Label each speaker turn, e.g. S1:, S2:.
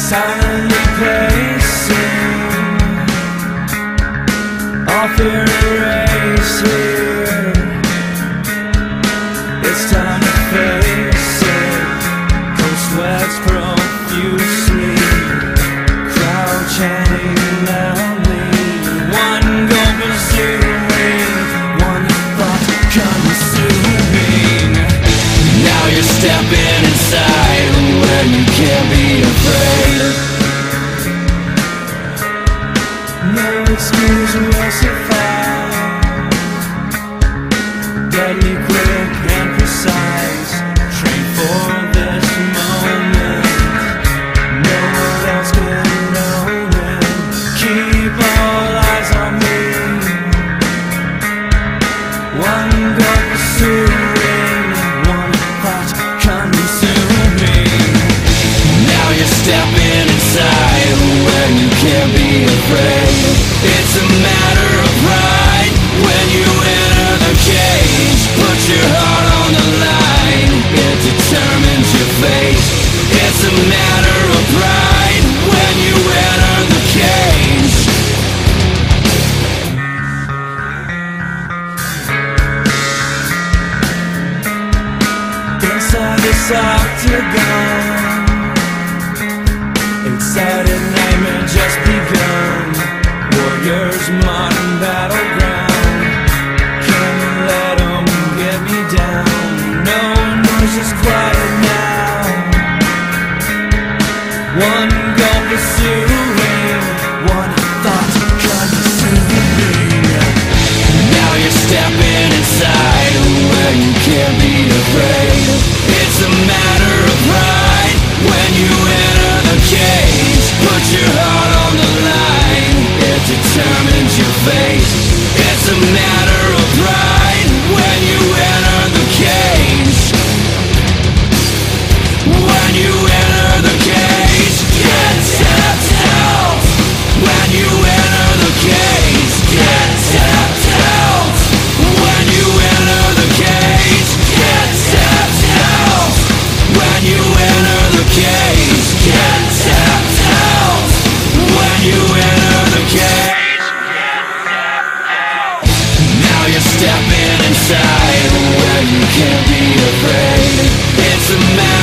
S1: silently pacing, all fear erased here. It's time to face it. Cold sweats profusely, crowd chanting loudly. One goal pursuing, one thought consuming. Now you're stepping inside where you can't be afraid. No excuse will suffice. Deadly quick and precise. Train for this moment. No one else can know it. Keep all eyes on me. One goal pursuing, one thought consuming. Now you're stepping inside where you can't be afraid. It's a matter of pride when you enter the cage. Put your heart on the line, it determines your fate. It's a matter of pride when you enter the cage. Inside this octagon, excited nightmare just begun. Warriors, modern battleground. Can't let them get me down. No noise is quiet now. One goal pursuing, one thought consuming. Now you're stepping inside where you can't be afraid. It's a matter of pride when you enter the cage. Put your heart on the line, it determines your fate. It's a matter of pride when you enter the cage. When you enter the cage, get tapped out. When you enter the cage, get tapped out. When you enter the cage, get tapped out. When you enter the cage, get tapped out. When you enter the cage, now you're stepping inside where you can't be afraid. It's a matter